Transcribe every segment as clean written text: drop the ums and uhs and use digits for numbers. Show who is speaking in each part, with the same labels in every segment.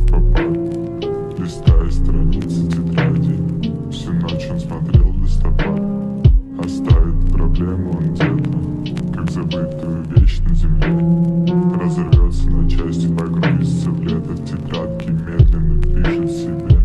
Speaker 1: невпопад, листая страницы тетради. Всю ночь он смотрел в листопад. Оставит проблему он где-то, как забытую вещь на земле. Разорвется на части, погрузится в лето. В тетрадке медленно пишет себе.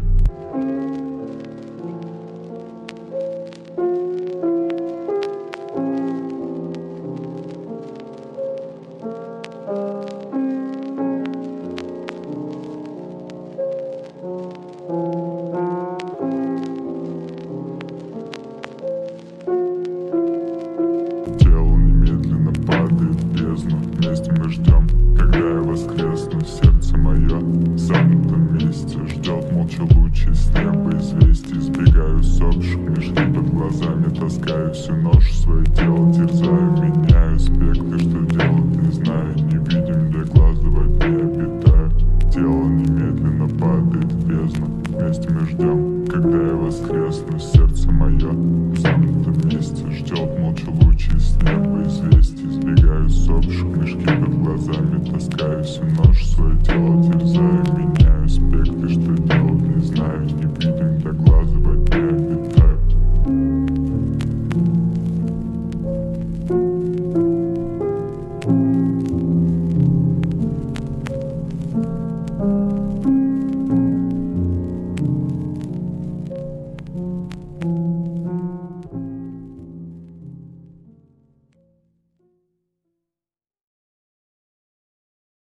Speaker 1: Тело немедленно падает в бездну. Вместе мы ждем, когда я воскресну. Сердце мое в замкнутом месте ждет молча лучи с неба известий. Сбегаю сопших, мешки под глазами таскаю всю ночь свое тело терзаю. Меняю аспекты, что делать не знаю. Невидим для глаз, во тьме обитаю. Тело немедленно падает в бездну. Вместе мы ждем, когда я воскресну. Сердце мое в замкнутом месте ждет молча лучи с неба известий. Сбегаю сопших, мешки под глазами таскаю всю ночь свое тело терзаю.